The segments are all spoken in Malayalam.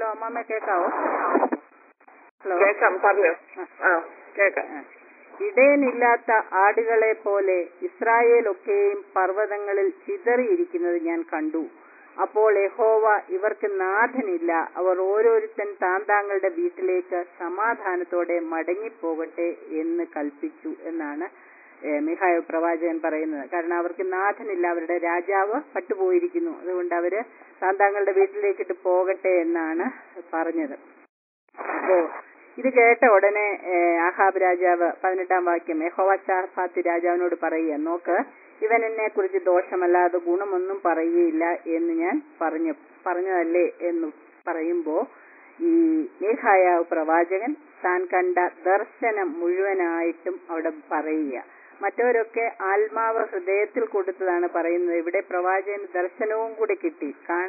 ഹലോ അമ്മാമ്മ കേൾക്കാവോ? ഹലോ, കേൾക്കാം, പറഞ്ഞു. കേൾക്കാം. ഇടയനില്ലാത്ത ആടുകളെ പോലെ ഇസ്രായേലൊക്കെയും പർവ്വതങ്ങളിൽ ചിതറിയിരിക്കുന്നത് ഞാൻ കണ്ടു. അപ്പോൾ യഹോവ, ഇവർക്ക് നാഥനില്ല, അവർ ഓരോരുത്തൻ താന്താങ്ങളുടെ വീട്ടിലേക്ക് സമാധാനത്തോടെ മടങ്ങിപ്പോകട്ടെ എന്ന് കൽപ്പിച്ചു എന്നാണ് മിഖായ പ്രവാചകൻ പറയുന്നത്. കാരണം അവർക്ക് നാഥനില്ല, അവരുടെ രാജാവ് പട്ടുപോയിരിക്കുന്നു, അതുകൊണ്ട് അവര് താന്താങ്ങളുടെ വീട്ടിലേക്കിട്ട് പോകട്ടെ എന്നാണ് പറഞ്ഞത്. അപ്പോ ഇത് കേട്ട ഉടനെ ആഹാബ് രാജാവ് 18-ാം വാക്യം, യഹോവശാഫാത്ത് രാജാവിനോട് പറയുക, നോക്ക്, ഇവൻ എന്നെ കുറിച്ച് ദോഷമല്ലാതെ ഗുണമൊന്നും പറയുകയില്ല എന്ന് ഞാൻ പറഞ്ഞതല്ലേ എന്ന് പറയുമ്പോ ഈ മീഖായാവ് പ്രവാചകൻ താൻ കണ്ട ദർശനം മുഴുവനായിട്ടും അവിടെ പറയുക. മറ്റവരൊക്കെ ആത്മാവ് ഹൃദയത്തിൽ കൊടുത്തതാണ് പറയുന്നത്. ഇവിടെ പ്രവാചകൻ ദർശനവും കൂടി കിട്ടി,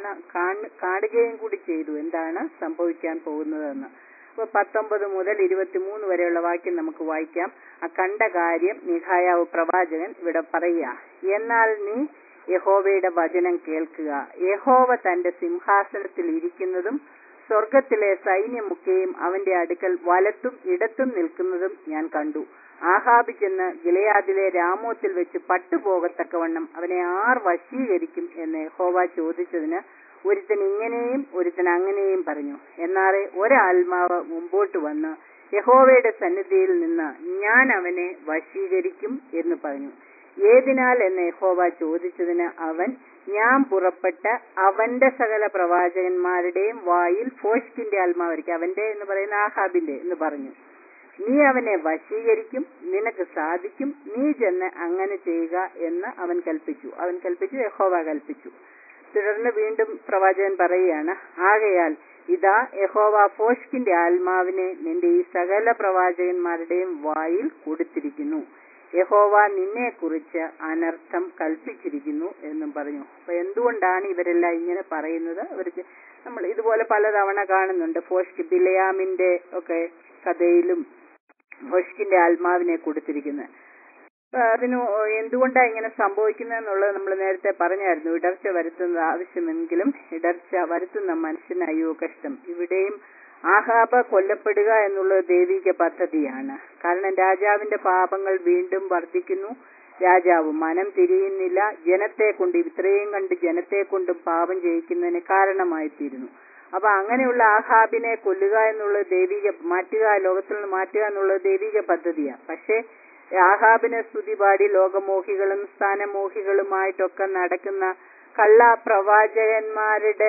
കാണുകയും കൂടി ചെയ്തു എന്താണ് സംഭവിക്കാൻ പോകുന്നതെന്ന്. അപ്പൊ 19 മുതൽ 23 വരെയുള്ള വാക്യം നമുക്ക് വായിക്കാം. ആ കണ്ട കാര്യം മീഖായാവ് പ്രവാചകൻ ഇവിടെ പറയുക. എന്നാൽ നീ യഹോവയുടെ വചനം കേൾക്കുക. യഹോവ തന്റെ സിംഹാസനത്തിൽ ഇരിക്കുന്നതും സ്വർഗത്തിലെ സൈന്യമൊക്കെയും അവന്റെ അടുക്കൽ വലത്തും ഇടത്തും നിൽക്കുന്നതും ഞാൻ കണ്ടു. ആഹാബ് ചെന്ന് ഗിലെയാദിലെ രാമോത്തിൽ വെച്ച് പട്ടുപോകത്തക്കവണ്ണം അവനെ ആർ വശീകരിക്കും എന്ന് യഹോവ ചോദിച്ചതിന് ഒരുത്തൻ ഇങ്ങനെയും ഒരുത്തൻ അങ്ങനെയും പറഞ്ഞു. എന്നാറെ ഒരാത്മാവ് മുമ്പോട്ട് വന്ന് യഹോവയുടെ സന്നിധിയിൽ നിന്ന് ഞാൻ അവനെ വശീകരിക്കും എന്ന് പറഞ്ഞു. ഏതിനാൽ എന്ന് യഹോവ ചോദിച്ചതിന് അവൻ, ഞാൻ പുറപ്പെട്ട അവന്റെ സകല പ്രവാചകന്മാരുടെയും വായിൽ ഭോഷ്കിന്റെ ആത്മാവായിരിക്കും, അവന്റെ എന്ന് പറയുന്ന ആഹാബിന്റെ എന്ന് പറഞ്ഞു. നീ അവനെ വശീകരിക്കും, നിനക്ക് സാധിക്കും, നീ ചെന്ന് അങ്ങനെ ചെയ്യുക എന്ന് അവൻ കൽപ്പിച്ചു. യഹോവ കൽപ്പിച്ചു. തുടർന്ന് വീണ്ടും പ്രവാചകൻ പറയുകയാണ്, ആകയാൽ ഇതാ യഹോവ ഭോഷ്കിന്റെ ആത്മാവിനെ നിന്റെ ഈ സകല പ്രവാചകന്മാരുടെയും വായിൽ കൊടുത്തിരിക്കുന്നു. യഹോവ നിന്നെ കുറിച്ച് അനർത്ഥം കൽപ്പിച്ചിരിക്കുന്നു എന്നും പറഞ്ഞു. അപ്പൊ എന്തുകൊണ്ടാണ് ഇവരെല്ലാം ഇങ്ങനെ പറയുന്നത്? അവർക്ക് നമ്മൾ ഇതുപോലെ പലതവണ കാണുന്നുണ്ട്. ഭോഷ്ക് ബിലയാമിന്റെ ഒക്കെ കഥയിലും ഭോഷ്കിന്റെ ആത്മാവിനെ കൊടുത്തിരിക്കുന്നത്. അതിന് എന്തുകൊണ്ടാണ് ഇങ്ങനെ സംഭവിക്കുന്നതെന്നുള്ളത് നമ്മൾ നേരത്തെ പറഞ്ഞായിരുന്നു. ഇടർച്ച വരുത്തുന്നത് ആവശ്യമെങ്കിലും ഇടർച്ച വരുത്തുന്ന മനുഷ്യന് അയ്യോ കഷ്ടം. ഇവിടെയും ആഹാബ് കൊല്ലപ്പെടുക എന്നുള്ളത് ദൈവിക പദ്ധതിയാണ്. കാരണം രാജാവിന്റെ പാപങ്ങൾ വീണ്ടും വർദ്ധിക്കുന്നു. രാജാവ് മനം തിരിയുന്നില്ല. ജനത്തെ കൊണ്ട് ഇത്രയും കണ്ട് ജനത്തെ കൊണ്ടും പാപം ചെയ്യിക്കുന്നതിന് കാരണമായിത്തീരുന്നു. അപ്പൊ അങ്ങനെയുള്ള ആഹാബിനെ കൊല്ലുക എന്നുള്ളത് ലോകത്തിൽ നിന്ന് മാറ്റുക എന്നുള്ളത് ദൈവിക പദ്ധതിയാണ്. പക്ഷെ ആഹാബിനെ സ്തുതി പാടി ലോകമോഹികളും സ്ഥാനമോഹികളുമായിട്ടൊക്കെ നടക്കുന്ന കള്ള പ്രവാചകന്മാരുടെ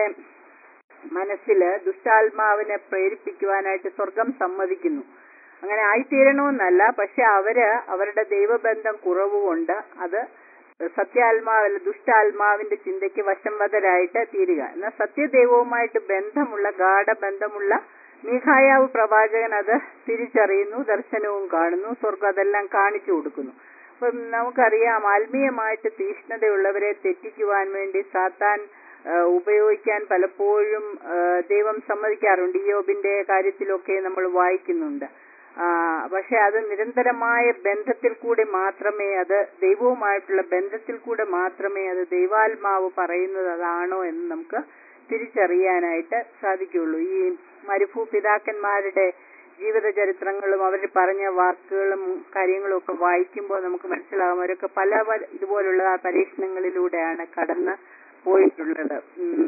മനസ്സില് ദുഷ്ടാത്മാവിനെ പ്രേരിപ്പിക്കുവാനായിട്ട് സ്വർഗം സമ്മതിക്കുന്നു. അങ്ങനെ ആയിത്തീരണമെന്നല്ല, പക്ഷെ അവരുടെ ദൈവബന്ധം കുറവുകൊണ്ട് അത് സത്യാത്മാവല്ല ദുഷ്ടാത്മാവിന്റെ ചിന്തയ്ക്ക് വശംവദരായിട്ട് തീരുക. എന്നാൽ സത്യദൈവവുമായിട്ട് ബന്ധമുള്ള ഗാഠബന്ധമുള്ള മീഖായാവ് പ്രവാചകൻ അത് തിരിച്ചറിയുന്നു, ദർശനവും കാണുന്നു, സ്വർഗം അതെല്ലാം കാണിച്ചു കൊടുക്കുന്നു. അപ്പം നമുക്കറിയാം, ആത്മീയമായിട്ട് തീഷ്ണതയുള്ളവരെ തെറ്റിക്കുവാൻ വേണ്ടി സാത്താൻ ഉപയോഗിക്കാൻ പലപ്പോഴും ദൈവം സമ്മതിക്കാറുണ്ട്. ഇയ്യോബിന്റെ കാര്യത്തിലൊക്കെ നമ്മൾ വായിക്കുന്നുണ്ട്. പക്ഷെ അത് നിരന്തരമായ ബന്ധത്തിൽ കൂടെ മാത്രമേ, അത് ദൈവവുമായിട്ടുള്ള ബന്ധത്തിൽ കൂടെ മാത്രമേ അത് ദൈവാത്മാവ് പറയുന്നത് അതാണോ എന്ന് നമുക്ക് തിരിച്ചറിയാനായിട്ട് സാധിക്കുകയുള്ളൂ. ഈ പിതാക്കന്മാരുടെ ജീവിത ചരിത്രങ്ങളും അവർ പറഞ്ഞ വാക്കുകളും കാര്യങ്ങളും ഒക്കെ വായിക്കുമ്പോൾ നമുക്ക് മനസ്സിലാകും അവരൊക്കെ പല ഇതുപോലുള്ള പരീക്ഷണങ്ങളിലൂടെയാണ് കടന്ന് പോയിട്ടുള്ളത്.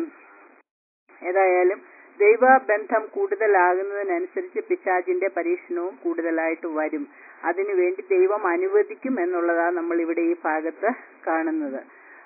ഏതായാലും ദൈവബന്ധം കൂടുതലാകുന്നതിനനുസരിച്ച് പിശാചിന്റെ പരീക്ഷണവും കൂടുതലായിട്ട് വരും. അതിനുവേണ്ടി ദൈവം അനുവദിക്കും എന്നുള്ളതാണ് നമ്മൾ ഇവിടെ ഈ ഭാഗത്ത് കാണുന്നത്.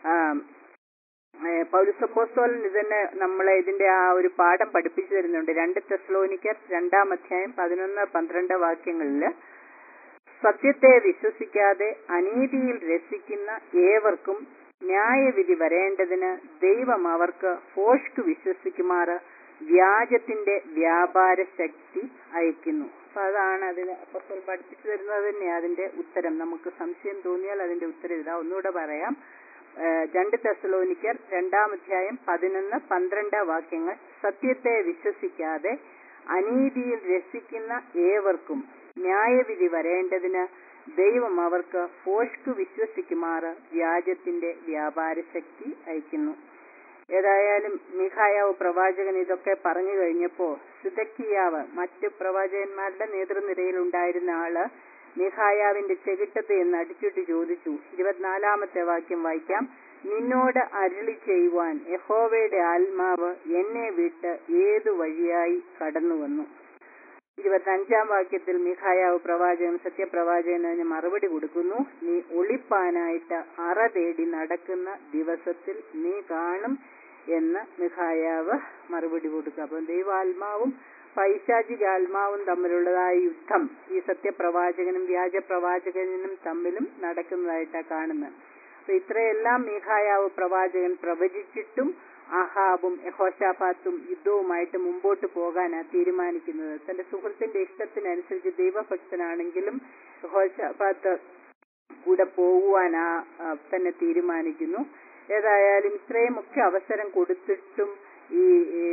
പൗലോസ് അപ്പോസ്തലൻ ഇതിനെ നമ്മളെ ഇതിന്റെ ആ ഒരു പാഠം പഠിപ്പിച്ചു തരുന്നുണ്ട്. 2 തെസ്സലോനിക്കർ 2-ാം അധ്യായം 11-12 വാക്യങ്ങളില്, സത്യത്തെ വിശ്വസിക്കാതെ അനീതിയിൽ രസിക്കുന്ന ഏവർക്കും ന്യായവിധി വരേണ്ടതിന് ദൈവം അവർക്ക് ഭോഷ്ക് വിശ്വസിക്കുമാറ് വ്യാജത്തിന്റെ വ്യാപാര ശക്തി അയക്കുന്നു. അപ്പൊ അതാണ് അതിന് അപ്പോസ്തലൻ പഠിപ്പിച്ചു തരുന്നത് തന്നെ അതിന്റെ ഉത്തരം. നമുക്ക് സംശയം തോന്നിയാൽ അതിന്റെ ഉത്തരം ഇതാ, ഒന്നുകൂടെ പറയാം. 2 തെസ്സലോനിക്കർ 2-ാം അധ്യായം 11-12 വാക്യങ്ങൾ, സത്യത്തെ വിശ്വസിക്കാതെ അനീതിയിൽ രസിക്കുന്ന ഏവർക്കും ന്യായവിധി വരേണ്ടതിന് ദൈവം അവർക്ക് ഭോഷ്ക് വിശ്വസിക്കുമാറ് വ്യാജത്തിന്റെ വ്യാപാര ശക്തി അയക്കുന്നു. ഏതായാലും മീഖായാവ് പ്രവാചകൻ ഇതൊക്കെ പറഞ്ഞു കഴിഞ്ഞപ്പോ സിദക്കിയാവ് മറ്റ് പ്രവാചകന്മാരുടെ നേതൃനിരയിൽ ഉണ്ടായിരുന്ന ആള് മീഖായാവിന്റെ ചെകിട്ടത്ത് എന്ന് അടിച്ചിട്ട് ചോദിച്ചു. 24 വാക്യം വായിക്കാം. നിന്നോട് അരുളി ചെയ്യുവാൻ യഹോവയുടെ ആത്മാവ് എന്നെ വിട്ട് ഏതു വഴിയായി കടന്നു വന്നു. 25 വാക്യത്തിൽ മീഖായാവ് പ്രവാചകൻ സത്യപ്രവാചകൻ അതിന് മറുപടി കൊടുക്കുന്നു. നീ ഒളിപ്പാനായിട്ട് അറ തേടി നടക്കുന്ന ദിവസത്തിൽ നീ കാണും എന്ന് മീഖായാവ് മറുപടി കൊടുക്കുക. അപ്പം ദൈവാത്മാവും പൈശാചികാത്മാവും തമ്മിലുള്ളതായ യുദ്ധം ഈ സത്യപ്രവാചകനും വ്യാജപ്രവാചകനും തമ്മിലും നടക്കുന്നതായിട്ടാണ് കാണുന്നത്. അപ്പൊ ഇത്രയെല്ലാം മീഖായാവ് പ്രവാചകൻ പ്രവചിച്ചിട്ടും ആഹാബും യഹോശാഫാത്തും യുദ്ധവുമായിട്ട് മുമ്പോട്ട് പോകാനാണ് തീരുമാനിക്കുന്നത്. തന്റെ സുഹൃത്തിന്റെ ഇഷ്ടത്തിനനുസരിച്ച് ദൈവഭക്തനാണെങ്കിലും യഹോശാഫാത്ത് കൂടെ പോകുവാനാ തന്നെ തീരുമാനിക്കുന്നു. ഏതായാലും ഇത്രയും മുഖ്യ അവസരം കൊടുത്തിട്ടും ഈ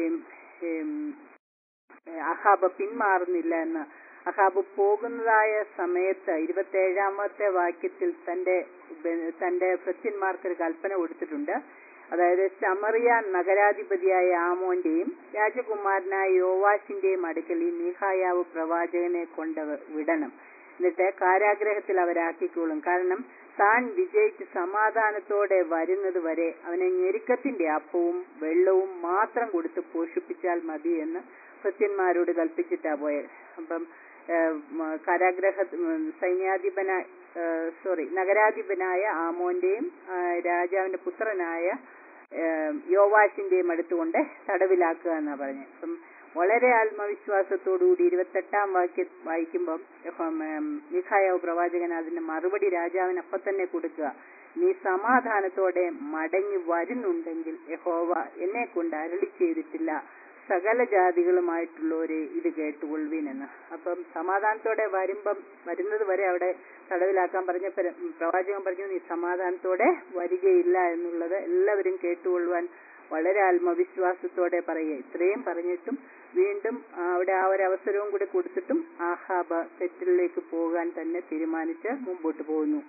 അഹാബ് പിന്മാറുന്നില്ല എന്ന് അഹാബ് പോകുന്നതായ സമയത്ത് 27 വാക്യത്തിൽ തന്റെ ഭൃത്യന്മാർക്ക് ഒരു കൽപ്പന കൊടുത്തിട്ടുണ്ട്. അതായത് ശമറിയ നഗരാധിപതിയായ ആമോന്റെയും രാജകുമാരനായ യോവാശിന്റെയും അടുക്കൽ ഈ മീഖായാവ് പ്രവാചകനെ കൊണ്ട് വിടണം. എന്നിട്ട് കാരാഗ്രഹത്തിൽ അവരാക്കിക്കോളും. കാരണം താൻ വിജയിച്ച് സമാധാനത്തോടെ വരുന്നത് വരെ അവനെ ഞെരുക്കത്തിന്റെ അപ്പവും വെള്ളവും മാത്രം കൊടുത്ത് പോഷിപ്പിച്ചാൽ മതി എന്ന് ഭൃത്യന്മാരോട് കൽപ്പിച്ചിട്ടാ പോയത്. അപ്പം നഗരാധിപനായ ആമോന്റെയും രാജാവിന്റെ പുത്രനായ യോവാശിന്റെയും അടുത്തുകൊണ്ട് തടവിലാക്കുക എന്നാ പറഞ്ഞത്. അപ്പം വളരെ ആത്മവിശ്വാസത്തോടുകൂടി 28 വാക്യം വായിക്കുമ്പം മീഖായാവ് പ്രവാചകൻ അതിന്റെ മറുപടി രാജാവിന് അപ്പം തന്നെ കൊടുക്കുക. നീ സമാധാനത്തോടെ മടങ്ങി വരുന്നുണ്ടെങ്കിൽ യഹോവ എന്നെ കൊണ്ട് അരുളി ചെയ്തിട്ടില്ല, സകല ജാതികളുമായിട്ടുള്ളവരെ ഇത് കേട്ടുകൊള്ളുവീനെന്ന്. അപ്പം സമാധാനത്തോടെ വരുന്നത് വരെ അവിടെ തടവിലാക്കാൻ പറഞ്ഞ പ്രവാചകൻ പറഞ്ഞു, നീ സമാധാനത്തോടെ വരികയില്ല എന്നുള്ളത് എല്ലാവരും കേട്ടുകൊള്ളുവാൻ വളരെ ആത്മവിശ്വാസത്തോടെ പറയുക. ഇത്രയും പറഞ്ഞിട്ടും വീണ്ടും അവിടെ ആ ഒരു അവസരവും കൂടി കൊടുത്തിട്ടും ആഹാബ് തെറ്റിലേക്ക് പോകാൻ തന്നെ തീരുമാനിച്ച് മുമ്പോട്ട് പോകുന്നു.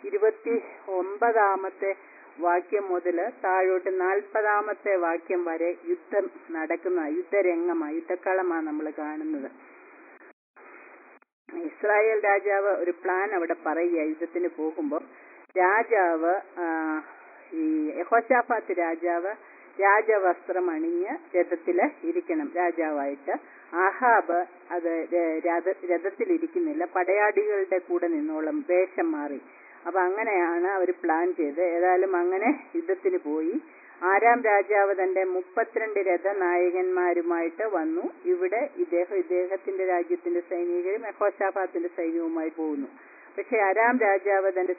29 വാക്യം മുതൽ താഴോട്ട് 40 വാക്യം വരെ യുദ്ധം നടക്കുന്ന യുദ്ധരംഗമാണ്, യുദ്ധക്കളമാണ് നമ്മൾ കാണുന്നത്. ഇസ്രായേൽ രാജാവ് ഒരു പ്ലാൻ അവിടെ പറയുക. യുദ്ധത്തിന് പോകുമ്പോൾ രാജാവ് ഈ യഹോശാഫാത്ത് രാജാവ് രാജവസ്ത്രം അണിഞ്ഞ് രഥത്തില് ഇരിക്കണം രാജാവായിട്ട്. ആഹാബ് അത് രഥത്തിലിരിക്കുന്നില്ല, പടയാളികളുടെ കൂടെ നിന്നോളം വേഷം മാറി. അപ്പൊ അങ്ങനെയാണ് അവർ പ്ലാൻ ചെയ്ത്. ഏതായാലും അങ്ങനെ യുദ്ധത്തിന് പോയി. ആരാം രാജാവ് തന്റെ 32 രഥനായകന്മാരുമായിട്ട് വന്നു. ഇവിടെ ഇദ്ദേഹത്തിന്റെ രാജ്യത്തിന്റെ സൈനികരും യഹോശാഫാത്തിന്റെ സൈന്യവുമായി പോകുന്നു. പക്ഷെ ആരാം രാജാവ് തന്റെ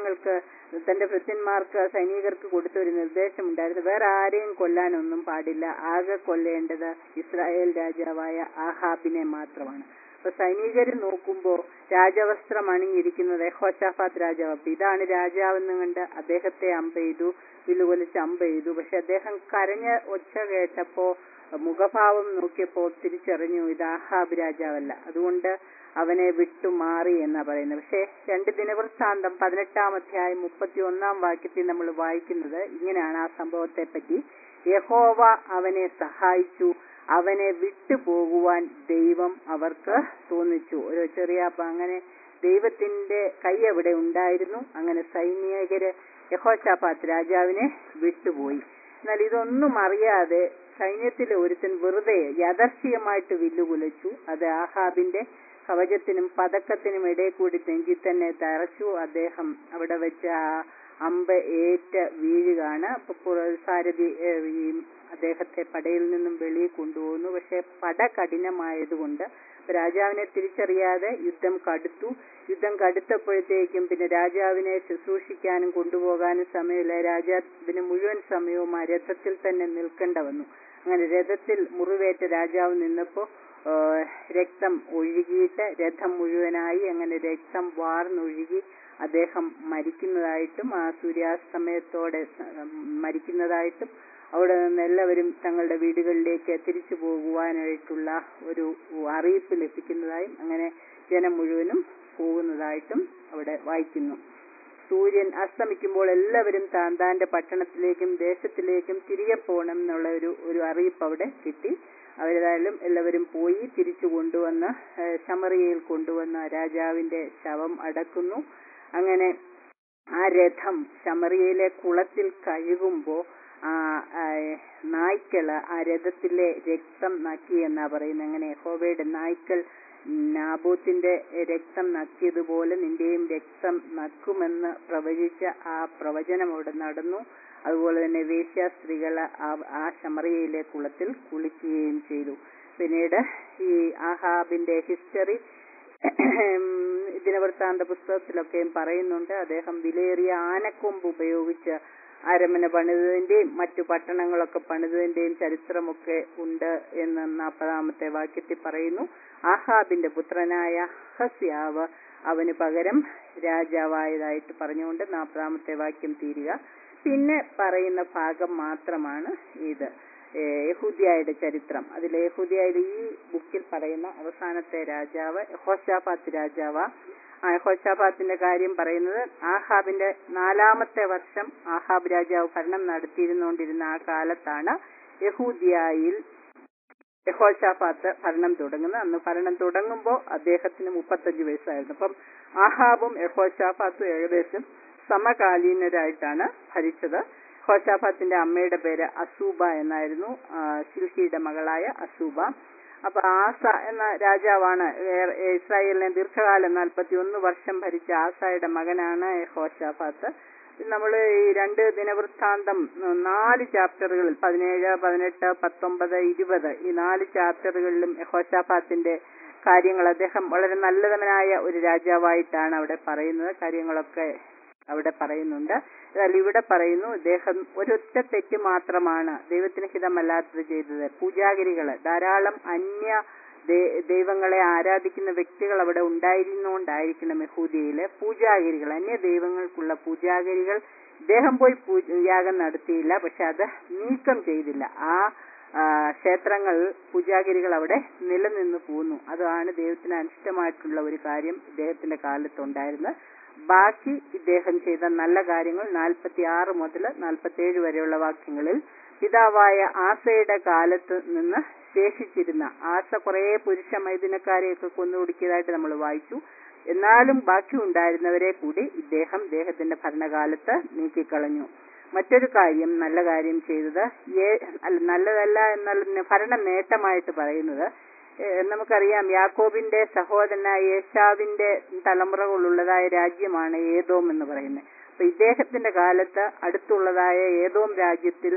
തന്റെ ഭൃത്യന്മാർക്ക് സൈനികർക്ക് കൊടുത്ത ഒരു നിർദ്ദേശമുണ്ടായിരുന്നു. വേറെ ആരെയും കൊല്ലാനൊന്നും പാടില്ല, ആകെ കൊല്ലേണ്ടത് ഇസ്രായേൽ രാജാവായ ആഹാബിനെ മാത്രമാണ്. അപ്പൊ സൈനികര് നോക്കുമ്പോ രാജവസ്ത്രം അണിഞ്ഞിരിക്കുന്നത് യഹോശാഫാത്ത് രാജാവ്. അപ്പൊ ഇതാണ് രാജാവെന്ന് കണ്ട് അദ്ദേഹത്തെ അമ്പെയ്തു, വില്ലുകൊലിച്ച് അമ്പെയ്തു. പക്ഷെ അദ്ദേഹം കരഞ്ഞ ഒച്ച കേട്ടപ്പോ മുഖഭാവം നോക്കിയപ്പോ തിരിച്ചറിഞ്ഞു ഇത് ആഹാബ് രാജാവല്ല. അതുകൊണ്ട് അവനെ വിട്ടുമാറി എന്നാ പറയുന്നത്. പക്ഷെ 2 ദിനവൃത്താന്തം 18 അധ്യായം 31 വാക്യത്തിൽ നമ്മൾ വായിക്കുന്നത് ഇങ്ങനെയാണ് ആ സംഭവത്തെ പറ്റി. യഹോവ അവനെ സഹായിച്ചു, അവനെ വിട്ടുപോകുവാൻ ദൈവം അവർക്ക് തോന്നിച്ചു. ഒരു ചെറിയ അങ്ങനെ ദൈവത്തിന്റെ കൈ അവിടെ ഉണ്ടായിരുന്നു. അങ്ങനെ സൈനികര് യഹോശാഫാത്ത് രാജാവിനെ വിട്ടുപോയി. എന്നാൽ ഇതൊന്നും അറിയാതെ സൈന്യത്തിലെ ഒരുത്തൻ വെറുതെ യാദർച്ഛികമായിട്ട് വില്ലുകുലച്ചു. അത് ആഹാബിന്റെ കവചത്തിനും പതക്കത്തിനും ഇടയിൽ കൂടി നെഞ്ചി തന്നെ തറച്ചു. അദ്ദേഹം അവിടെ വെച്ച് ആ അമ്പ് ഏറ്റ് വീഴുകയാണ്. അപ്പൊ സാരഥി അദ്ദേഹത്തെ പടയിൽ നിന്നും വെളിയിൽ കൊണ്ടുപോകുന്നു. പക്ഷെ പട കഠിനമായതുകൊണ്ട് രാജാവിനെ തിരിച്ചറിയാതെ യുദ്ധം കടുത്തപ്പോഴത്തേക്കും പിന്നെ രാജാവിനെ ശുശ്രൂഷിക്കാനും കൊണ്ടുപോകാനും സമയമില്ല. രാജാവിന് മുഴുവൻ സമയവും ആ രഥത്തിൽ തന്നെ നിൽക്കേണ്ട വന്നു. അങ്ങനെ രഥത്തിൽ മുറിവേറ്റ രാജാവ് നിന്നപ്പോ രക്തം ഒഴുകിയിട്ട് രഥം മുഴുവനായി അങ്ങനെ രക്തം വാർന്നൊഴുകി അദ്ദേഹം മരിക്കുന്നതായിട്ടും ആ സൂര്യാസ്തമയത്തോടെ മരിക്കുന്നതായിട്ടും അവിടെ നിന്ന് എല്ലാവരും തങ്ങളുടെ വീടുകളിലേക്ക് തിരിച്ചു പോകുവാനായിട്ടുള്ള ഒരു അറിയിപ്പ് ലഭിക്കുന്നതായും അങ്ങനെ ജനം മുഴുവനും പോകുന്നതായിട്ടും അവിടെ വായിക്കുന്നു. സൂര്യൻ അസ്തമിക്കുമ്പോൾ എല്ലാവരും താന്താന്റെ പട്ടണത്തിലേക്കും ദേശത്തിലേക്കും തിരികെ പോകണം എന്നുള്ള ഒരു അറിയിപ്പ് അവിടെ കിട്ടി. അവരേതായാലും എല്ലാവരും പോയി തിരിച്ചു കൊണ്ടുവന്ന് ശമറിയയിൽ കൊണ്ടുവന്ന രാജാവിന്റെ ശവം അടക്കുന്നു. അങ്ങനെ ആ രഥം ശമറിയയിലെ കുളത്തിൽ കഴുകുമ്പോ നായ്ക്കള് ആ രഥത്തിലെ രക്തം നക്കി എന്നാ പറയുന്നത്. അങ്ങനെ യഹോവയുടെ നായ്ക്കൾ നാബോത്തിന്റെ രക്തം നക്കിയതുപോലെ നിന്റെയും രക്തം നക്കുമെന്ന് പ്രവചിച്ച ആ പ്രവചനം അവിടെ നടന്നു. അതുപോലെ തന്നെ വേശ്യാസ്ത്രീകള് ആ ശമറിയയിലെ കുളത്തിൽ കുളിക്കുകയും ചെയ്തു. പിന്നീട് ഈ ആഹാബിന്റെ ഹിസ്റ്ററി ദിനവൃത്താന്ത പുസ്തകത്തിലൊക്കെയും പറയുന്നുണ്ട്. അദ്ദേഹം വിലയേറിയ ആനക്കൊമ്പ് ഉപയോഗിച്ച് അരമന പണിതതിന്റെയും മറ്റു പട്ടണങ്ങളൊക്കെ പണിതതിന്റെയും ചരിത്രമൊക്കെ ഉണ്ട് എന്ന് 40-ാമത്തെ വാക്യത്തിൽ പറയുന്നു. ആഹാബിന്റെ പുത്രനായ അഹസ്യാവ് അവന് പകരം രാജാവായതായിട്ട് പറഞ്ഞുകൊണ്ട് 40-ാമത്തെ വാക്യം തീരുക. പിന്നെ പറയുന്ന ഭാഗം മാത്രമാണ് ഇത് യെഹൂദ്യയുടെ ചരിത്രം. അതിൽ യെഹൂദ്യയുടെ ഈ ബുക്കിൽ പറയുന്ന അവസാനത്തെ രാജാവ് യഹോശാഫാത്ത് രാജാവാ. യഹോശാഫാത്തിന്റെ കാര്യം പറയുന്നത് ആഹാബിന്റെ 4-ാമത്തെ വർഷം ആഹാബ് രാജാവ് ഭരണം നടത്തിയിരുന്നുകൊണ്ടിരുന്ന ആ കാലത്താണ് യെഹൂദ്യയിൽ യഹോശാഫാത്ത് ഭരണം തുടങ്ങുന്നത്. അന്ന് ഭരണം തുടങ്ങുമ്പോൾ അദ്ദേഹത്തിന് 35 വയസ്സായിരുന്നു. അപ്പം ആഹാബും യഹോശാഫാത്തും ഏകദേശം സമകാലീനരായിട്ടാണ് ഭരിച്ചത്. യഹോശാഫാത്തിന്റെ അമ്മയുടെ പേര് അസൂബ എന്നായിരുന്നു, ശിൽഹിയുടെ മകളായ അസൂബ. അപ്പൊ ആസ എന്ന രാജാവാണ് ഇസ്രായേലിനെ ദീർഘകാലം 41 വർഷം ഭരിച്ച ആസയുടെ മകനാണ് യഹോശാഫാത്ത്. നമ്മൾ ഈ 2 ദിനവൃത്താന്തം 4 ചാപ്റ്ററുകളിൽ 17, 18, 19, 20 ഈ 4 ചാപ്റ്ററുകളിലും യഹോശാഫാത്തിന്റെ കാര്യങ്ങൾ അദ്ദേഹം വളരെ നല്ലവനായ ഒരു രാജാവായിട്ടാണ് അവിടെ പറയുന്നത്. കാര്യങ്ങളൊക്കെ അവിടെ പറയുന്നുണ്ട്. എന്നാൽ ഇവിടെ പറയുന്നു ഇദ്ദേഹം ഒരൊറ്റ തെറ്റ് മാത്രമാണ് ദൈവത്തിന് ഹിതമല്ലാത്തത് ചെയ്തത്. പൂജാഗിരികള് ധാരാളം അന്യ ദൈവങ്ങളെ ആരാധിക്കുന്ന വ്യക്തികൾ അവിടെ ഉണ്ടായിരുന്നുകൊണ്ടായിരിക്കണം യഹൂദിയയിലെ പൂജാഗിരികൾ, അന്യ ദൈവങ്ങൾക്കുള്ള പൂജാഗിരികൾ ഇദ്ദേഹം പോയി യാഗം നടത്തിയില്ല, പക്ഷെ അത് നീക്കം ചെയ്തില്ല. ആ ക്ഷേത്രങ്ങൾ പൂജാഗിരികൾ അവിടെ നിലനിന്ന് പോന്നു. അതാണ് ദൈവത്തിന് അനിഷ്ടമായിട്ടുള്ള ഒരു കാര്യം ഇദ്ദേഹത്തിന്റെ കാലത്തുണ്ടായിരുന്നത്. ബാക്കി ഇദ്ദേഹം ചെയ്ത നല്ല കാര്യങ്ങൾ 46 മുതൽ 47 വരെയുള്ള വാക്യങ്ങളിൽ പിതാവായ ആസയുടെ കാലത്ത് നിന്ന് ശേഷിച്ചിരുന്ന, ആസ കുറെ പുരുഷ മൈഥുനക്കാരെയൊക്കെ കൊന്നുപിടിക്കിയതായിട്ട് നമ്മൾ വായിച്ചു. എന്നാലും ബാക്കി ഉണ്ടായിരുന്നവരെ കൂടി ഇദ്ദേഹത്തിന്റെ ഭരണകാലത്ത് നീക്കിക്കളഞ്ഞു. മറ്റൊരു കാര്യം, നല്ല കാര്യം ചെയ്തത്, നല്ലതല്ല എന്നുള്ള ഭരണ നേട്ടമായിട്ട് പറയുന്നത്, നമുക്കറിയാം യാക്കോബിന്റെ സഹോദരനായ ഏശാവിന്റെ തലമുറകളുള്ളതായ രാജ്യമാണ് ഏദോം എന്ന് പറയുന്നത്. അപ്പൊ ഇദ്ദേഹത്തിന്റെ കാലത്ത് അടുത്തുള്ളതായ ഏദോം രാജ്യത്തിൽ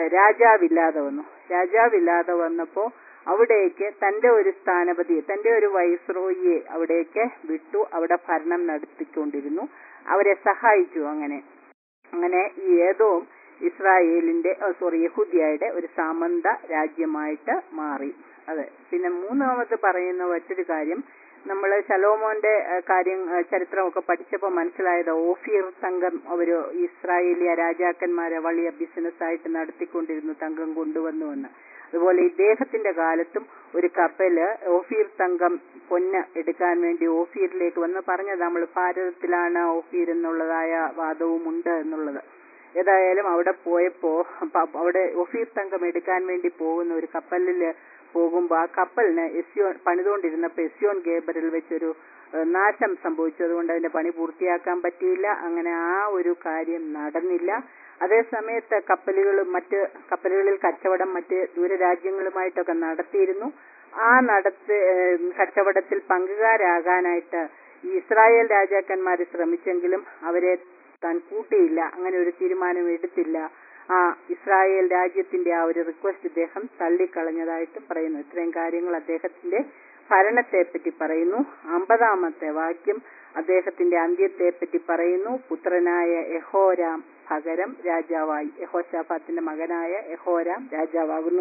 രാജാവില്ലാതെ വന്നപ്പോ അവിടേക്ക് തന്റെ ഒരു സ്ഥാനപതിയെ, തന്റെ ഒരു വൈസ്രോയിയെ അവിടേക്ക് വിട്ടു. അവിടെ ഭരണം നടത്തിക്കൊണ്ടിരുന്നു, അവരെ സഹായിച്ചു. അങ്ങനെ ഈ ഏദോം യഹൂദ്യയുടെ ഒരു സാമന്ത രാജ്യമായിട്ട് മാറി. അതെ. പിന്നെ 3-ാമത് പറയുന്ന മറ്റൊരു കാര്യം, നമ്മൾ ശലോമോന്റെ ചരിത്രമൊക്കെ പഠിച്ചപ്പോൾ മനസ്സിലായത് ഓഫീർ തങ്കം അവര് ഇസ്രായേലിയ രാജാക്കന്മാരെ വലിയ ബിസിനസ് ആയിട്ട് നടത്തിക്കൊണ്ടിരുന്നു, തങ്കം കൊണ്ടുവന്നുവെന്ന്. അതുപോലെ ഇദ്ദേഹത്തിന്റെ കാലത്തും ഒരു കപ്പല് ഓഫീർ തങ്കം പൊന്ന് എടുക്കാൻ വേണ്ടി ഓഫീറിലേക്ക് വന്ന് പറഞ്ഞത് നമ്മൾ ഭാരതത്തിലാണ് ഓഫീർ എന്നുള്ളതായ വാദവും ഉണ്ട് എന്നുള്ളത്. ഏതായാലും അവിടെ പോയപ്പോ അവിടെ ഓഫീർ തങ്കം എടുക്കാൻ വേണ്ടി പോകുന്ന ഒരു കപ്പലില് പോകുമ്പോ ആ കപ്പലിന് പണിതുകൊണ്ടിരുന്നപ്പോ എസ്യോൻ ഗേബറിൽ വെച്ചൊരു നാശം സംഭവിച്ചു. അതുകൊണ്ട് അതിന്റെ പണി പൂർത്തിയാക്കാൻ പറ്റിയില്ല. അങ്ങനെ ആ ഒരു കാര്യം നടന്നില്ല. അതേ സമയത്ത് മറ്റ് കപ്പലുകളിൽ കച്ചവടം മറ്റ് ദൂരരാജ്യങ്ങളുമായിട്ടൊക്കെ നടത്തിയിരുന്നു. ആ കച്ചവടത്തിൽ പങ്കുകാരാകാനായിട്ട് ഈ ഇസ്രായേൽ രാജാക്കന്മാർ ശ്രമിച്ചെങ്കിലും അവരെ താൻ കൂട്ടിയില്ല. അങ്ങനെ ഒരു തീരുമാനം എടുത്തില്ല. ആ ഇസ്രായേൽ രാജ്യത്തിന്റെ ആ ഒരു റിക്വസ്റ്റ് ഇദ്ദേഹം തള്ളിക്കളഞ്ഞതായിട്ടും പറയുന്നു. ഇത്രയും കാര്യങ്ങൾ അദ്ദേഹത്തിന്റെ ഭരണത്തെ പറ്റി പറയുന്നു. 50-ാമത്തെ വാക്യം അദ്ദേഹത്തിന്റെ അന്ത്യത്തെ പറ്റി പറയുന്നു. പുത്രനായ യഹോരാം പകരം രാജാവായി. യഹോശാഫാത്തിന്റെ മകനായ യഹോരാം രാജാവാകുന്നു.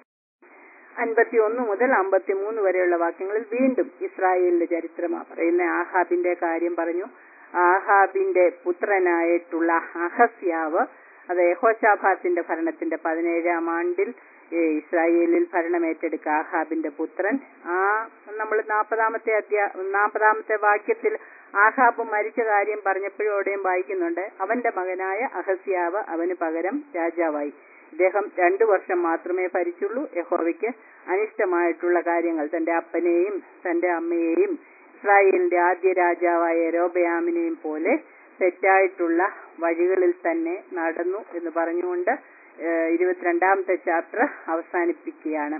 51 മുതൽ 53 വരെയുള്ള വാക്യങ്ങളിൽ വീണ്ടും ഇസ്രായേലിന്റെ ചരിത്രമാണ് പറയുന്ന. ആഹാബിന്റെ കാര്യം പറഞ്ഞു. ആഹാബിന്റെ പുത്രനായിട്ടുള്ള അഹസ്യാവ്, അത് യഹോശാഫാത്തിന്റെ ഭരണത്തിന്റെ 17-ാം ആണ്ടിൽ ഇസ്രായേലിൽ ഭരണമേറ്റെടുക്ക ആഹാബിന്റെ പുത്രൻ. നമ്മൾ 40-ാമത്തെ വാക്യത്തിൽ ആഹാബ് മരിച്ച കാര്യം പറഞ്ഞപ്പോഴോടെയും വായിക്കുന്നുണ്ട്. അവന്റെ മകനായ അഹസ്യാവ് അവന് പകരം രാജാവായി. ഇദ്ദേഹം 2 വർഷം മാത്രമേ ഭരിച്ചുള്ളൂ. യഹോവയ്ക്ക് അനിഷ്ടമായിട്ടുള്ള കാര്യങ്ങൾ, തന്റെ അപ്പനെയും തന്റെ അമ്മയെയും ഇസ്രായേലിന്റെ ആദ്യ രാജാവായ യെരോബെയാമിനെയും പോലെ തെറ്റായിട്ടുള്ള വഴികളിൽ തന്നെ നടന്നു എന്ന് പറഞ്ഞുകൊണ്ട് 22-ാമത്തെ ചാപ്റ്റർ അവസാനിപ്പിക്കുകയാണ്.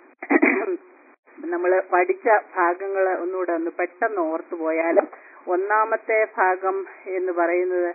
നമ്മൾ പഠിച്ച ഭാഗങ്ങൾ ഒന്നുകൂടെ പെട്ടെന്ന് ഓർത്തു പോയാലും, 1-ാമത്തെ ഭാഗം എന്ന് പറയുന്നത്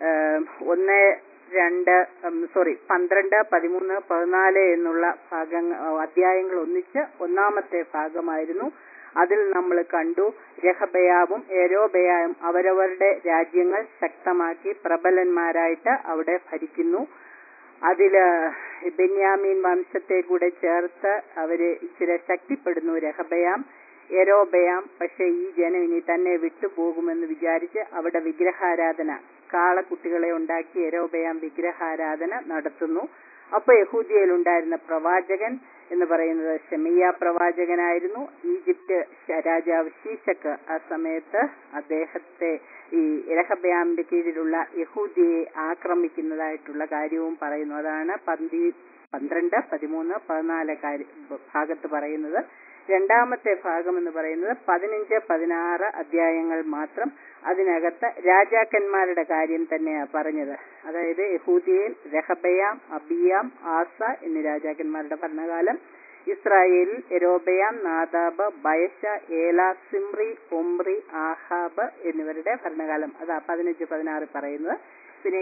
12, 13, 13, 14 എന്നുള്ള അധ്യായങ്ങൾ ഒന്നിച്ച് 1-ാമത്തെ ഭാഗമായിരുന്നു. അതിൽ നമ്മൾ കണ്ടു രഹബയാവും യെരോബെയാമും അവരവരുടെ രാജ്യങ്ങൾ ശക്തമാക്കി പ്രബലന്മാരായിട്ട് അവിടെ ഭരിക്കുന്നു. അതില് ബെന്യാമീൻ വംശത്തെ കൂടെ ചേർത്ത് അവര് ഇച്ചിരി ശക്തിപ്പെടുന്നു രഹബയാം. യെരോബെയാം പക്ഷെ ഈ ജനം ഇനി തന്നെ വിട്ടുപോകുമെന്ന് വിചാരിച്ച് അവിടെ വിഗ്രഹാരാധന, കാളക്കുട്ടികളെ ഉണ്ടാക്കി യെരോബെയാം വിഗ്രഹാരാധന നടത്തുന്നു. അപ്പൊ യഹൂദിയയിൽ ഉണ്ടായിരുന്ന പ്രവാചകൻ എന്ന് പറയുന്നത് ശെമയ്യ പ്രവാചകനായിരുന്നു. ഈജിപ്ത് രാജാവ് ശീശക്ക് ആ സമയത്ത് അദ്ദേഹത്തെ ഈ രഹബയാമിന്റെ കീഴിലുള്ള യഹൂദിയെ ആക്രമിക്കുന്നതായിട്ടുള്ള കാര്യവും പറയുന്നു. അതാണ് 12, 13, 14 ഭാഗത്ത് പറയുന്നത്. 2-ാമത്തെ ഭാഗം എന്ന് പറയുന്നത് 15, 16 അധ്യായങ്ങൾ മാത്രം. അതിനകത്ത് രാജാക്കന്മാരുടെ കാര്യം തന്നെയാണ് പറഞ്ഞത്. അതായത് യഹൂദിയയിൽ രഹബയാം, അബിയാം, ആസ എന്നീ രാജാക്കന്മാരുടെ ഭരണകാലം. ഇസ്രായേലിൽ യെരോബെയാം, നാദാബ്, ബയശ, ഏല, സിമ്രി, ഒമ്രി, ആഹാബ് എന്നിവരുടെ ഭരണകാലം. അതാ 15, 16 പറയുന്നത്. പിന്നെ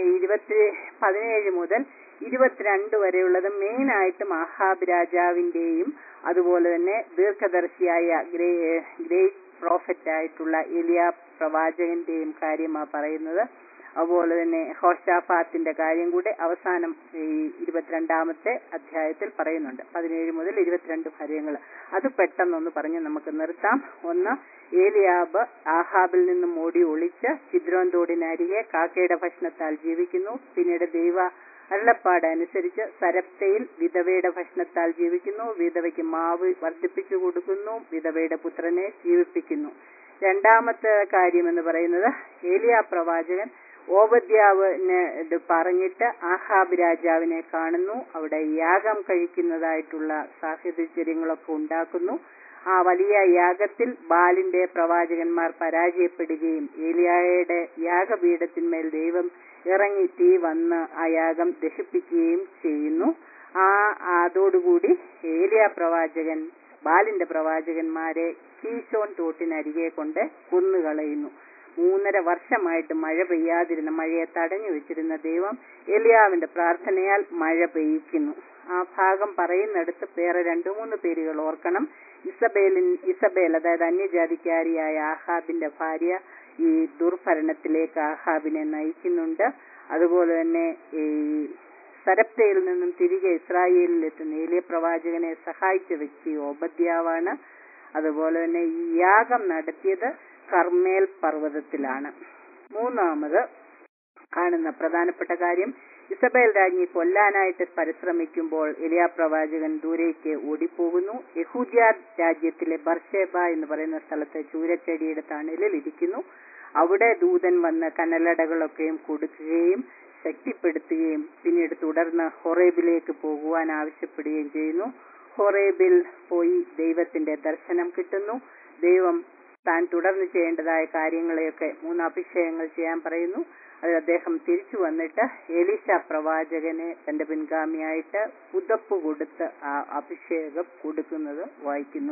17 മുതൽ 22 വരെയുള്ളത് മെയിനായിട്ടും ആഹാബ് രാജാവിന്റെയും അതുപോലെ തന്നെ ദീർഘദർശിയായ ഗ്രേറ്റ് പ്രോഫറ്റ് ആയിട്ടുള്ള എലിയ പ്രവാചകന്റെയും കാര്യമാണ് പറയുന്നത്. അതുപോലെ തന്നെ ഹോഷാഫാത്തിന്റെ കാര്യം കൂടെ അവസാനം ഈ 22-ാമത്തെ അധ്യായത്തിൽ പറയുന്നുണ്ട്. 17 മുതൽ 22 കാര്യങ്ങൾ. അത് പെട്ടെന്നൊന്ന് പറഞ്ഞ് നമുക്ക് നിർത്താം. 1, ഏലിയാബ് ആഹാബിൽ നിന്നും ഓടി ഒളിച്ച് കിദ്രോൻ തോടിനരികെ കാക്കയുടെ ഭക്ഷണത്താൽ ജീവിക്കുന്നു. പിന്നീട് ദൈവ അരുളപ്പാട് അനുസരിച്ച് സരപ്തയിൽ വിധവയുടെ ഭക്ഷണത്താൽ ജീവിക്കുന്നു. വിധവയ്ക്ക് മാവ് വർദ്ധിപ്പിച്ചു കൊടുക്കുന്നു. വിധവയുടെ പുത്രനെ ജീവിപ്പിക്കുന്നു. 2-ാമത്തെ കാര്യം എന്ന് പറയുന്നത് ഏലിയ പ്രവാചകൻ ഓബദ്യാവിന് ഇത് പറഞ്ഞിട്ട് ആഹാബ് രാജാവിനെ കാണുന്നു. അവിടെ യാഗം കഴിക്കുന്നതായിട്ടുള്ള സാഹചര്യങ്ങളൊക്കെ ഉണ്ടാക്കുന്നു. ആ വലിയ യാഗത്തിൽ ബാലിന്റെ പ്രവാചകന്മാർ പരാജയപ്പെടുകയും ഏലിയായുടെ യാഗപീഠത്തിന്മേൽ ദൈവം ഇറങ്ങി തീ വന്ന് ആ യാഗം ദഹിപ്പിക്കുകയും ചെയ്യുന്നു. അതോടുകൂടി ഏലിയ പ്രവാചകൻ ബാലിന്റെ പ്രവാചകന്മാരെ കീശോൻ തോട്ടിനരികെ കൊണ്ട് കൊന്നുകളയുന്നു. 3.5 വർഷമായിട്ട് മഴ പെയ്യാതിരുന്ന, മഴയെ തടഞ്ഞു വെച്ചിരുന്ന ദൈവം എലിയാവിന്റെ പ്രാർത്ഥനയാൽ മഴ പെയ്യിക്കുന്നു. ആ ഭാഗം പറയുന്നിടത്ത് വേറെ 2-3 പേരുകൾ ഓർക്കണം. ഇസബേൽ അതായത് അന്യജാതിക്കാരിയായ ആഹാബിന്റെ ഭാര്യ ഈ ദുർഭരണത്തിലേക്ക് ആഹാബിനെ നയിക്കുന്നുണ്ട്. അതുപോലെ തന്നെ ഈ സരപ്തയിൽ നിന്നും തിരികെ ഇസ്രായേലിൽ എത്തുന്ന ഏലിയ പ്രവാചകനെ സഹായിച്ച വ്യക്തി ഓബദ്യാവാണ്. അതുപോലെ തന്നെ ഈ യാഗം നടത്തിയത് കർമ്മേൽ പർവ്വതത്തിലാണ്. 3-ാമത് കാണുന്ന പ്രധാനപ്പെട്ട കാര്യം, ഇസബേൽ രാജ്ഞി കൊല്ലാനായിട്ട് പരിശ്രമിക്കുമ്പോൾ എലിയ പ്രവാചകൻ ദൂരേക്ക് ഓടിപ്പോകുന്നു. യഹൂദ്യ രാജ്യത്തിലെ ബർഷേബ എന്ന് പറയുന്ന സ്ഥലത്ത് ചൂരച്ചെടിയുടെ തണലിൽ ഇരിക്കുന്നു. അവിടെ ദൂതൻ വന്ന് കനലടകളൊക്കെയും കൊടുക്കുകയും ശക്തിപ്പെടുത്തുകയും പിന്നീട് തുടർന്ന് ഹൊറേബിലേക്ക് പോകുവാൻ ആവശ്യപ്പെടുകയും ചെയ്യുന്നു. ഹൊറേബിൽ പോയി ദൈവത്തിന്റെ ദർശനം കിട്ടുന്നു. ദൈവം താൻ തുടർന്ന് ചെയ്യേണ്ടതായ കാര്യങ്ങളെയൊക്കെ 3 അഭിഷേകങ്ങൾ ചെയ്യാൻ പറയുന്നു. അത് അദ്ദേഹം തിരിച്ചു വന്നിട്ട് എലീശ പ്രവാചകനെ തന്റെ പിൻഗാമിയായിട്ട് പുതപ്പ് കൊടുത്ത് ആ അഭിഷേകം കൊടുക്കുന്നത് വായിക്കുന്നു.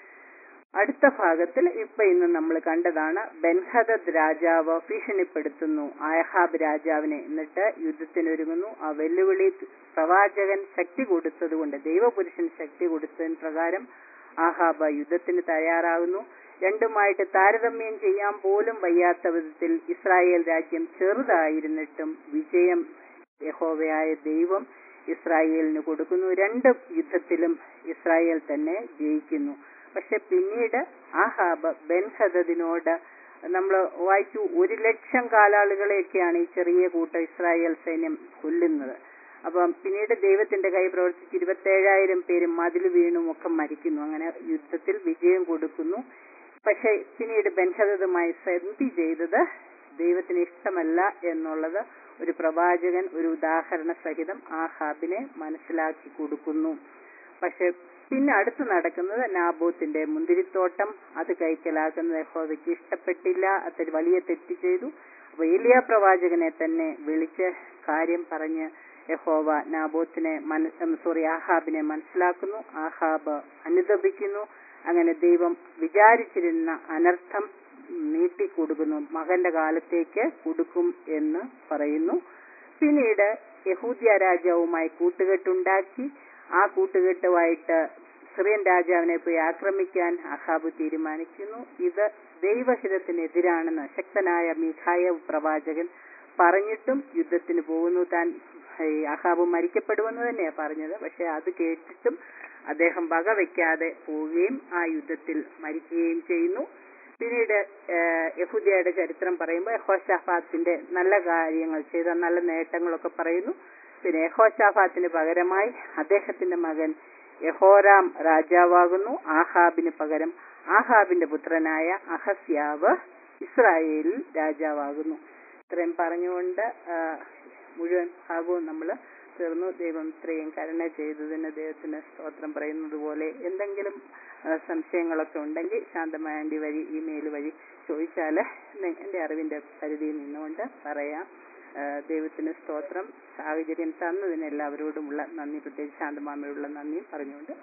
അടുത്ത ഭാഗത്തിൽ ഇന്ന് നമ്മൾ കണ്ടതാണ് ബെൻഹദദ് രാജാവ് ഭീഷണിപ്പെടുത്തുന്നു ആഹാബ് രാജാവിനെ. എന്നിട്ട് യുദ്ധത്തിനൊരുങ്ങുന്നു. ആ വെല്ലുവിളി പ്രവാചകൻ ശക്തി കൊടുത്തതുകൊണ്ട്, ദൈവപുരുഷൻ ശക്തി കൊടുത്തതിന് പ്രകാരം ആഹാബ് യുദ്ധത്തിന് തയ്യാറാകുന്നു. രണ്ടുമായിട്ട് താരതമ്യം ചെയ്യാൻ പോലും വയ്യാത്ത വിധത്തിൽ ഇസ്രായേൽ രാജ്യം ചെറുതായിരുന്നിട്ടും വിജയം യഹോവയായ ദൈവം ഇസ്രായേലിന് കൊടുക്കുന്നു. 2 യുദ്ധത്തിലും ഇസ്രായേൽ തന്നെ ജയിക്കുന്നു. പക്ഷെ പിന്നീട് ആഹാബ് ബെൻഹദദിനോട് നമ്മൾ വായിച്ചു 1,00,000 കാലാളുകളെയൊക്കെയാണ് ഈ ചെറിയ കൂട്ടം ഇസ്രായേൽ സൈന്യം കൊല്ലുന്നത്. അപ്പം പിന്നീട് ദൈവത്തിന്റെ കൈ പ്രവർത്തിച്ച് 27,000 പേര് മതിൽ വീണും ഒക്കെ മരിക്കുന്നു. അങ്ങനെ യുദ്ധത്തിൽ വിജയം കൊടുക്കുന്നു. പക്ഷെ പിന്നീട് ബെൻഹദദുമായി സന്ധി ചെയ്തത് ദൈവത്തിന് ഇഷ്ടമല്ല എന്നുള്ളത് ഒരു പ്രവാചകൻ ഒരു ഉദാഹരണ സഹിതം ആഹാബിനെ മനസ്സിലാക്കി കൊടുക്കുന്നു. പക്ഷെ പിന്നെ അടുത്ത് നടക്കുന്നത് നാബോത്തിന്റെ മുന്തിരിത്തോട്ടം അത് കൈക്കലാക്കുന്നത് യഹോവയ്ക്ക് ഇഷ്ടപ്പെട്ടില്ല. അത് വലിയ തെറ്റ് ചെയ്തു. അപ്പൊ ഏലിയ പ്രവാചകനെ തന്നെ വിളിച്ച് കാര്യം പറഞ്ഞ് യഹോവ ആഹാബിനെ മനസ്സിലാക്കുന്നു. ആഹാബ് അനുതപിക്കുന്നു. അങ്ങനെ ദൈവം വിചാരിച്ചിരുന്ന അനർത്ഥം നീട്ടിക്കൊടുക്കുന്നു. മകന്റെ കാലത്തേക്ക് കൊടുക്കും എന്ന് പറയുന്നു. പിന്നീട് യഹൂദ്യ രാജാവുമായി കൂട്ടുകെട്ടുണ്ടാക്കി ആ കൂട്ടുകെട്ടുമായിട്ട് സിറിയൻ രാജാവിനെ പോയി ആക്രമിക്കാൻ അഹാബ് തീരുമാനിക്കുന്നു. ഇത് ദൈവഹിതത്തിനെതിരാണെന്ന് ശക്തനായ മീഖായ പ്രവാചകൻ പറഞ്ഞിട്ടും യുദ്ധത്തിന് പോകുന്നു. താൻ അഹാബ് മരിക്കപ്പെടുമെന്ന് തന്നെയാണ് പറഞ്ഞത്. പക്ഷെ അത് കേട്ടിട്ടും അദ്ദേഹം വകവെക്കാതെ പോവുകയും ആ യുദ്ധത്തിൽ മരിക്കുകയും ചെയ്യുന്നു. പിന്നീട് യഹൂദയുടെ ചരിത്രം പറയുമ്പോൾ യഹോശാഫാത്തിന്റെ നല്ല കാര്യങ്ങൾ ചെയ്ത നല്ല നേട്ടങ്ങളൊക്കെ പറയുന്നു. പിന്നെ യഹോശാഫാത്തിന് പകരമായി അദ്ദേഹത്തിന്റെ മകൻ യഹോരാം രാജാവാകുന്നു. ആഹാബിന് പകരം ആഹാബിന്റെ പുത്രനായ അഹസ്യാവ് ഇസ്രായേലിൽ രാജാവാകുന്നു. ഇത്രയും പറഞ്ഞുകൊണ്ട് മുഴുവൻ ഭാഗവും നമ്മൾ തീർന്നു. ദൈവം ഇത്രയും കരുണ ചെയ്തതിന് ദൈവത്തിന് സ്തോത്രം പറയുന്നത് പോലെ എന്തെങ്കിലും സംശയങ്ങളൊക്കെ ഉണ്ടെങ്കിൽ ശാന്തമായ ആൻറ്റി വഴി ഇമെയിൽ വഴി ചോദിച്ചാൽ എൻ്റെ അറിവിൻ്റെ പരിധിയിൽ നിന്നുകൊണ്ട് പറയാം. ദൈവത്തിന് സ്തോത്രം. സാഹചര്യം തന്നതിന് എല്ലാവരോടുമുള്ള നന്ദി, പ്രത്യേകിച്ച് ശാന്തമാമയോടുള്ള നന്ദിയും പറഞ്ഞുകൊണ്ട്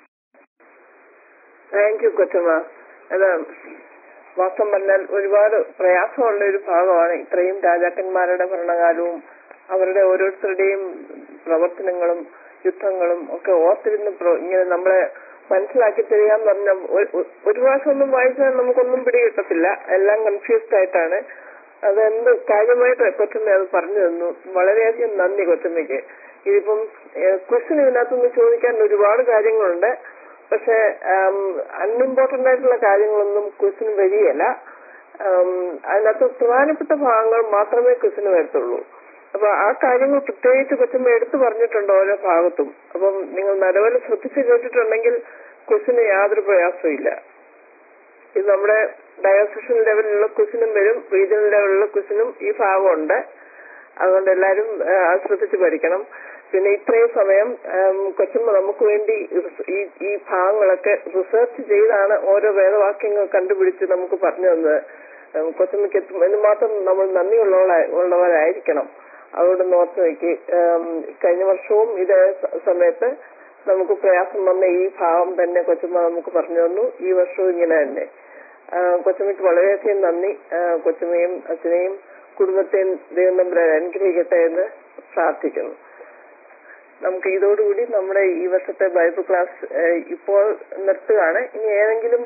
താങ്ക് യു കൊച്ചമ്മ. അത് വാസ്തവം പറഞ്ഞാൽ ഒരുപാട് പ്രയാസമുള്ള ഒരു ഭാഗമാണ്. ഇത്രയും രാജാക്കന്മാരുടെ ഭരണകാലവും അവരുടെ ഓരോരുത്തരുടെയും പ്രവർത്തനങ്ങളും യുദ്ധങ്ങളും ഒക്കെ ഓർത്തിരുന്ന് ഇങ്ങനെ നമ്മളെ മനസ്സിലാക്കി തരികയെന്ന് പറഞ്ഞാൽ ഒരു പ്രാവശ്യം ഒന്നും വായിച്ചാൽ നമുക്കൊന്നും പിടികിട്ടത്തില്ല. എല്ലാം കൺഫ്യൂസ്ഡ് ആയിട്ടാണ്. അതെന്ത് കാര്യമായിട്ട് കൊച്ചമ്മ അത് പറഞ്ഞു തന്നു. വളരെയധികം നന്ദി കൊച്ചമ്മയ്ക്ക്. ഇതിപ്പം ക്വസ്റ്റ്യൻ ഇതിനകത്തുനിന്ന് ചോദിക്കാൻ ഒരുപാട് കാര്യങ്ങളുണ്ട്. പക്ഷെ അൺഇമ്പോർട്ടന്റ് ആയിട്ടുള്ള കാര്യങ്ങളൊന്നും ക്വസ്റ്റ്യൻ വരികയല്ല. അതിനകത്ത് പ്രധാനപ്പെട്ട ഭാഗങ്ങൾ മാത്രമേ ക്വസ്റ്റ്യന് വരത്തുള്ളൂ. അപ്പൊ ആ കാര്യങ്ങൾ പ്രത്യേകിച്ച് കൊച്ചമ്മ എടുത്തു പറഞ്ഞിട്ടുണ്ട് ഓരോ ഭാഗത്തും. അപ്പം നിങ്ങൾ നല്ലപോലെ ശ്രദ്ധിച്ച് കേട്ടിട്ടുണ്ടെങ്കിൽ ക്വസ്റ്റ്യന് യാതൊരു പ്രയാസവും ഇല്ല. ഇത് നമ്മുടെ ഡയോസിഷൻ ലെവലിലുള്ള ക്വസ്റ്റ്യനും വരും, റീജിയണൽ ലെവലിലുള്ള ക്വസ്റ്റ്യനും ഈ ഭാഗമുണ്ട്. അതുകൊണ്ട് എല്ലാവരും ശ്രദ്ധിച്ച് പഠിക്കണം. പിന്നെ ഇത്രയും സമയം കൊച്ചമ്മ നമുക്ക് വേണ്ടി ഈ ഭാഗങ്ങളൊക്കെ റിസർച്ച് ചെയ്താണ് ഓരോ വേദവാക്യങ്ങൾ കണ്ടുപിടിച്ച് നമുക്ക് പറഞ്ഞു തന്നത്. കൊച്ചമ്മയ്ക്ക് എന്ന് മാത്രം നമ്മൾ നന്ദി ഉള്ളവരായിരിക്കണം. അതുകൊണ്ട് നോർത്ത് വയ്ക്ക് കഴിഞ്ഞ വർഷവും ഇതേ സമയത്ത് നമുക്ക് പ്രയാസം വന്ന ഈ ഭാഗം തന്നെ കൊച്ചമ്മ നമുക്ക് പറഞ്ഞു തന്നു. ഈ വർഷവും ഇങ്ങനെ തന്നെ. കൊച്ചമ്മയ്ക്ക് വളരെയധികം നന്ദി. കൊച്ചമ്മയും അച്ഛനെയും കുടുംബത്തെയും ദൈവം നമ്മളെ അനുഗ്രഹിക്കട്ടെ എന്ന് പ്രാർത്ഥിക്കുന്നു. നമുക്ക് ഇതോടുകൂടി നമ്മുടെ ഈ വർഷത്തെ ബൈബിൾ ക്ലാസ് ഇപ്പോൾ നിർത്തുകയാണ്. ഇനി ഏതെങ്കിലും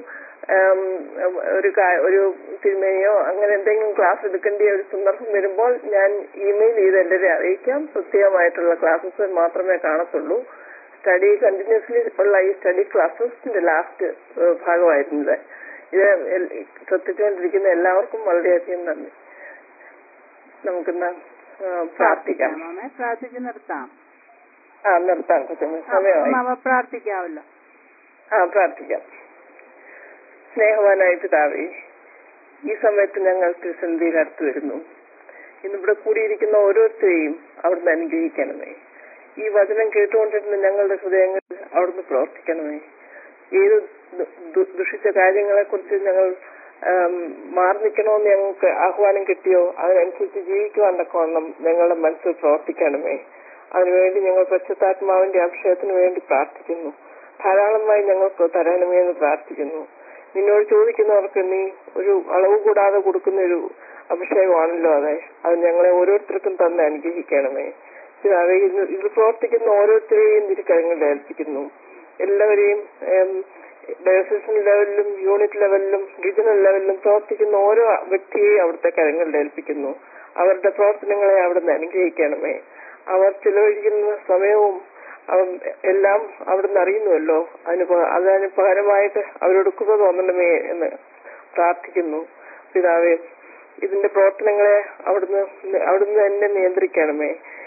ഒരു തിരുമേനിയോ അങ്ങനെ എന്തെങ്കിലും ക്ലാസ് എടുക്കേണ്ട ഒരു സന്ദർഭം വരുമ്പോൾ ഞാൻ ഇമെയിൽ ചെയ്ത് എല്ലാവരെയും അറിയിക്കാം. പ്രത്യേകമായിട്ടുള്ള ക്ലാസ്സസ് മാത്രമേ കാണത്തുള്ളൂ. സ്റ്റഡി കണ്ടിന്യൂസ്ലി ഉള്ള ഈ സ്റ്റഡി ക്ലാസ്സസിന്റെ ലാസ്റ്റ് ഭാഗമായിരുന്നത്. ഇത് ശ്രദ്ധിച്ചുകൊണ്ടിരിക്കുന്ന എല്ലാവർക്കും വളരെയധികം നന്ദി. നമുക്കിന്ന് പ്രാർത്ഥിക്കാം. പ്രാർത്ഥിച്ച് നിർത്താം. നിർത്താം കൊച്ചമ്മ, സമയമായി. പ്രാർത്ഥിക്കാമല്ലോ. പ്രാർത്ഥിക്കാം. സ്നേഹവാനായ പിതാവേ, ഈ സമയത്ത് ഞങ്ങൾ തിരുസന്നിധിയിൽ അടുത്ത് വരുന്നു. ഇന്നിവിടെ കൂടിയിരിക്കുന്ന ഓരോരുത്തരെയും അവിടുന്ന് അനുഗ്രഹിക്കണമേ. ഈ വചനം കേട്ടുകൊണ്ടിരുന്ന ഞങ്ങളുടെ ഹൃദയങ്ങളിൽ അവിടുന്ന് പ്രവർത്തിക്കണമേ. ഏത് ദുഷിച്ച കാര്യങ്ങളെ കുറിച്ച് ഞങ്ങൾ മാറി നിൽക്കണമെന്ന് ഞങ്ങൾക്ക് ആഹ്വാനം കിട്ടിയോ അതിനനുസരിച്ച് ജീവിക്കുവാൻ തക്കവണ്ണം ഞങ്ങളുടെ മനസ്സിൽ പ്രവർത്തിക്കണമേ. അതിനുവേണ്ടി ഞങ്ങൾ പരിശുദ്ധാത്മാവിന്റെ അഭിഷേകത്തിന് വേണ്ടി പ്രാർത്ഥിക്കുന്നു. ധാരാളമായി ഞങ്ങൾക്ക് തരണമേ എന്ന് പ്രാർത്ഥിക്കുന്നു. നിന്നോട് ചോദിക്കുന്നവർക്ക് നീ ഒരു അളവ് കൂടാതെ കൊടുക്കുന്ന ഒരു അഭിഷേകമാണല്ലോ അത് ഞങ്ങളെ ഓരോരുത്തർക്കും തന്നെ അനുഗ്രഹിക്കണമേ. ഇത് പ്രവർത്തിക്കുന്ന ഓരോരുത്തരെയും തിരുക്കരങ്ങളിൽ ഏൽപ്പിക്കുന്നു. എല്ലാവരെയും ഡയോസിഷൻ ലെവലിലും യൂണിറ്റ് ലെവലിലും റീജിയണൽ ലെവലിലും പ്രവർത്തിക്കുന്ന ഓരോ വ്യക്തിയെയും അവിടുത്തെ കരങ്ങളിൽ ഏൽപ്പിക്കുന്നു. അവരുടെ പ്രവർത്തനങ്ങളെ അവിടുന്ന് അനുഗ്രഹിക്കണമേ. അവർ ചിലവഴിക്കുന്ന സമയവും എല്ലാം അവിടുന്ന് അറിയുന്നുവല്ലോ. അതിന് പകരമായിട്ട് അവരോട് കൃപ തോന്നണമേ എന്ന് പ്രാർത്ഥിക്കുന്നു. പിതാവേ, ഇതിന്റെ പ്രവർത്തനങ്ങളെ അവിടുന്ന് തന്നെ നിയന്ത്രിക്കണമേ.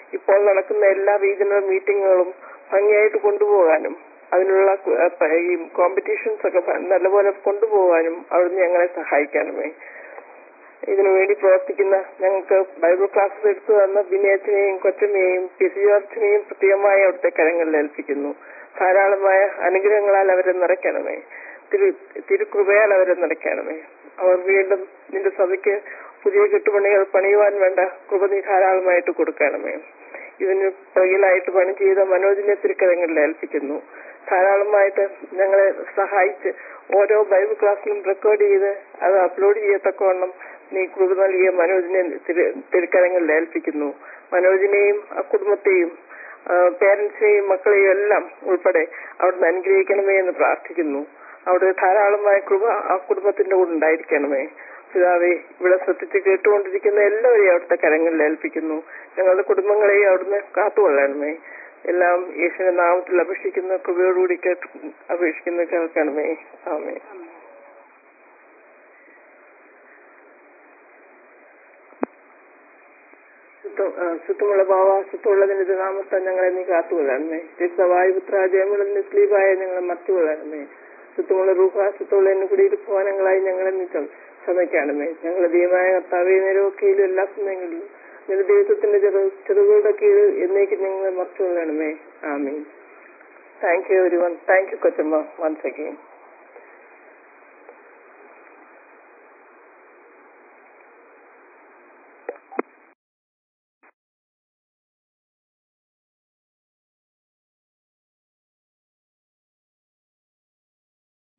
ഇപ്പോൾ നടക്കുന്ന എല്ലാ റീജിയണൽ മീറ്റിങ്ങുകളും ഭംഗിയായിട്ട് കൊണ്ടുപോകാനും അതിനുള്ള ഈ കോമ്പറ്റീഷൻസ് ഒക്കെ നല്ലപോലെ കൊണ്ടുപോകാനും അവിടുന്ന് ഞങ്ങളെ സഹായിക്കണമേ. ഇതിനുവേണ്ടി പ്രവർത്തിക്കുന്ന ഞങ്ങൾക്ക് ബൈബിൾ ക്ലാസ് എടുത്തു തന്ന ബിനേച്ചനെയും കൊച്ചമ്മയെയും പിസിയോർച്ചിനെയും പ്രത്യേകമായി അവിടുത്തെ കരങ്ങളിൽ ഏൽപ്പിക്കുന്നു. ധാരാളമായ അനുഗ്രഹങ്ങളാൽ അവരെ നിറയ്ക്കണമേ. തിരുകൃപയാൽ അവരെ നിറയ്ക്കണമേ. അവർ വീണ്ടും നിന്റെ സഭയ്ക്ക് പുതിയ കെട്ടുപണികൾ പണിയുവാൻ വേണ്ട കൃപ നീ ധാരാളമായിട്ട് കൊടുക്കണമേ. ഇതിന് പുറകിലായിട്ട് പണി ചെയ്ത മനോജിനെ തിരുക്കരങ്ങളിൽ ഏൽപ്പിക്കുന്നു. ധാരാളമായിട്ട് ഞങ്ങളെ സഹായിച്ച് ഓരോ ബൈബിൾ ക്ലാസ്സിലും റെക്കോർഡ് ചെയ്ത് അത് അപ്ലോഡ് ചെയ്യത്തക്കവണ്ണം നീ കൃപ നൽകിയ മനോജിനെ തിരുക്കരങ്ങളിൽ ഏൽപ്പിക്കുന്നു. മനോജിനെയും ആ കുടുംബത്തെയും പേരൻസിനെയും മക്കളെയും എല്ലാം ഉൾപ്പെടെ അവിടുന്ന് അനുഗ്രഹിക്കണമേ എന്ന് പ്രാർത്ഥിക്കുന്നു. അവിടെ ധാരാളമായ കൃപ ആ കുടുംബത്തിന്റെ കൂടെ ഉണ്ടായിരിക്കണമേ. പിതാവേ, ഇവിടെ ശ്രദ്ധിച്ച് കേട്ടുകൊണ്ടിരിക്കുന്ന എല്ലാവരെയും അവിടുത്തെ കരങ്ങളിൽ ഏൽപ്പിക്കുന്നു. ഞങ്ങളുടെ കുടുംബങ്ങളെയും അവിടുന്ന് കാത്തുകൊള്ളണമേ. എല്ലാം യേശുവിന്റെ നാമത്തിൽ അപേക്ഷിക്കുന്ന കൃപയോടുകൂടി അപേക്ഷിക്കുന്ന കേൾക്കണമേ. ആമേൻ. ശുദ്ധമുള്ള ഭാവ ശുദ്ധമുള്ളതിന്റെ നാമത്താൽ ഞങ്ങളെ നീ കാത്തുകൊള്ളണമേ. രക്തവായുപുത്ര ജയമുള്ള സ്ലീപായ ഞങ്ങളെ മറച്ചുകൊള്ളണമേ. ശുദ്ധമുള്ള റൂഹ ശുദ്ധമുള്ള എന്നെ കുടിയിരിപ്പുവാനങ്ങളായി ഞങ്ങളെ നീ ശ്രമിക്കണമേ. ഞങ്ങളുടെ ദൈവമായ കർത്താവേ, നേരമൊക്കെയിലും എല്ലാ സമയങ്ങളിലും നിന്റെ ദൈവത്തിന്റെ ചെറുകളുടെ കീഴിൽ എന്നേക്കും ഞങ്ങളെ മറച്ചുകൊള്ളണമേ. ആമീൻ. Thank you everyone. Thank you കൊച്ചമ്മ once again.